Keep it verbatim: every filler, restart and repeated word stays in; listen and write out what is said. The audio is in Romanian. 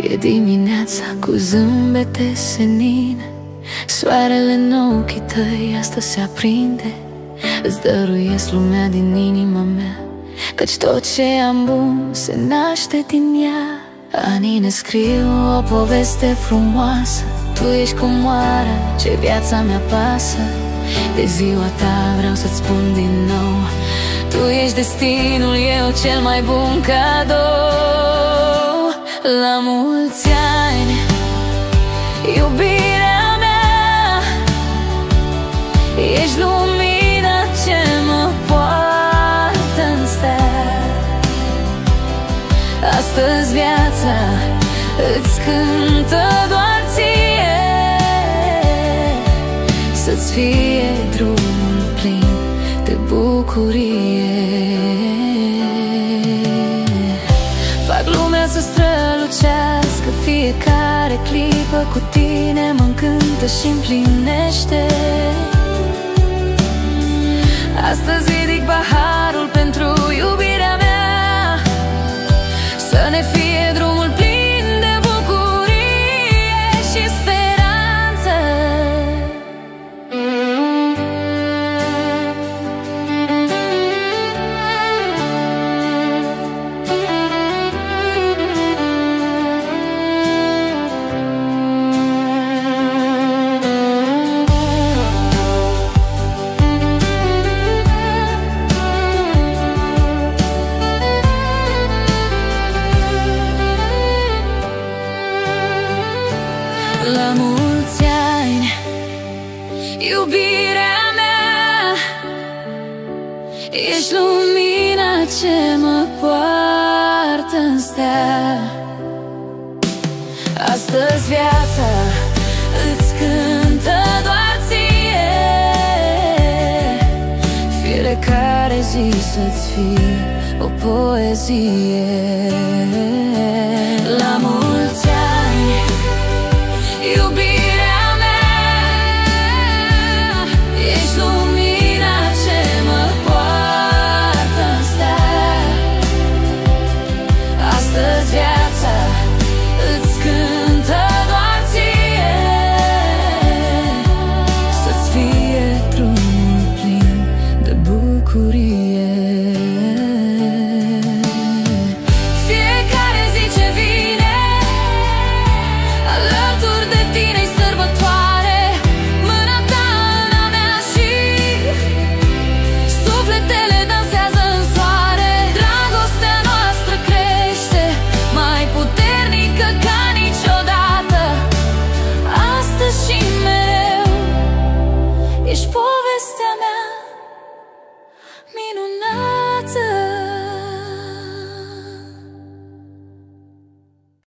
E dimineața cu zâmbete senine, soarele în ochii tăi astăzi se aprinde. Îți dăruiesc lumea din inima mea, căci tot ce am bun se naște din ea. Anii ne scriu o poveste frumoasă, tu ești comoara ce viața mea pasă. De ziua ta vreau să-ți spun din nou, tu ești destinul, eu cel mai bun cadou. La mulți ani, iubirea mea, ești lumina ce mă poartă în stea. Astăzi viața îți cântă doar ție, să-ți fie drumul plin de bucurie. Fac lumea să strălucească, fiecare clipă cu tine mă încântă și împlinește. Astăzi ridic paharul pentru iubirea mea, să ne fie drumul plin de bucurie și speranță. La mulți ani, iubirea mea, ești lumina ce mă poartă în stea. Astăzi viața îți cântă doar ție, fiecare zi să-ți fie o poezie.